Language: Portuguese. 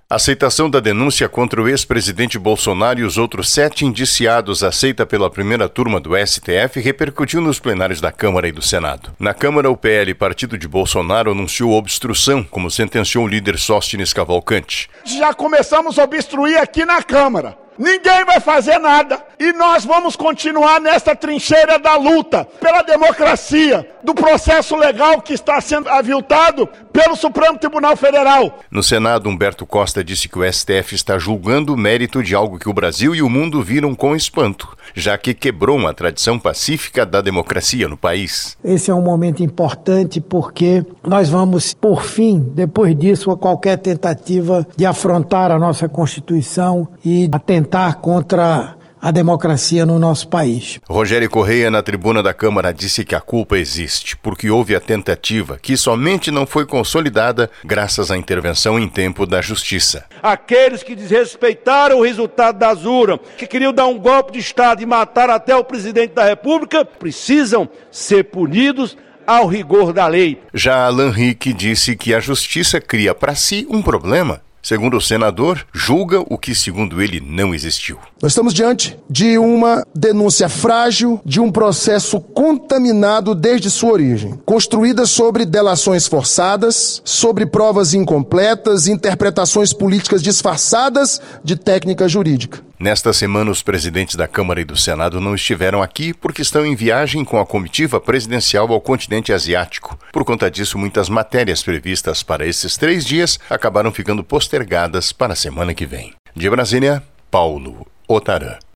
A aceitação da denúncia contra o ex-presidente Bolsonaro e os outros 7 indiciados aceita pela primeira turma do STF repercutiu nos plenários da Câmara e do Senado. Na Câmara, o PL, partido de Bolsonaro, anunciou obstrução, como sentenciou o líder Sóstenes Cavalcante. Já começamos a obstruir aqui na Câmara. Ninguém vai fazer nada. E nós vamos continuar nessa trincheira da luta pela democracia, do processo legal que está sendo aviltado pelo Supremo Tribunal Federal. No Senado, Humberto Costa disse que o STF está julgando o mérito de algo que o Brasil e o mundo viram com espanto, já que quebrou uma tradição pacífica da democracia no país. Esse é um momento importante porque nós vamos, por fim, depois disso, a qualquer tentativa de afrontar a nossa Constituição e atentar contra a democracia no nosso país. Rogério Correia, na tribuna da Câmara, disse que a culpa existe, porque houve a tentativa, que somente não foi consolidada graças à intervenção em tempo da Justiça. Aqueles que desrespeitaram o resultado das urnas, que queriam dar um golpe de Estado e matar até o presidente da República, precisam ser punidos ao rigor da lei. Já Alan Rick disse que a Justiça cria para si um problema. Segundo o senador, julga o que, segundo ele, não existiu. Nós estamos diante de uma denúncia frágil, de um processo contaminado desde sua origem, construída sobre delações forçadas, sobre provas incompletas, interpretações políticas disfarçadas de técnica jurídica. Nesta semana, os presidentes da Câmara e do Senado não estiveram aqui porque estão em viagem com a comitiva presidencial ao continente asiático. Por conta disso, muitas matérias previstas para esses 3 dias acabaram ficando postergadas para a semana que vem. De Brasília, Paulo Otarã.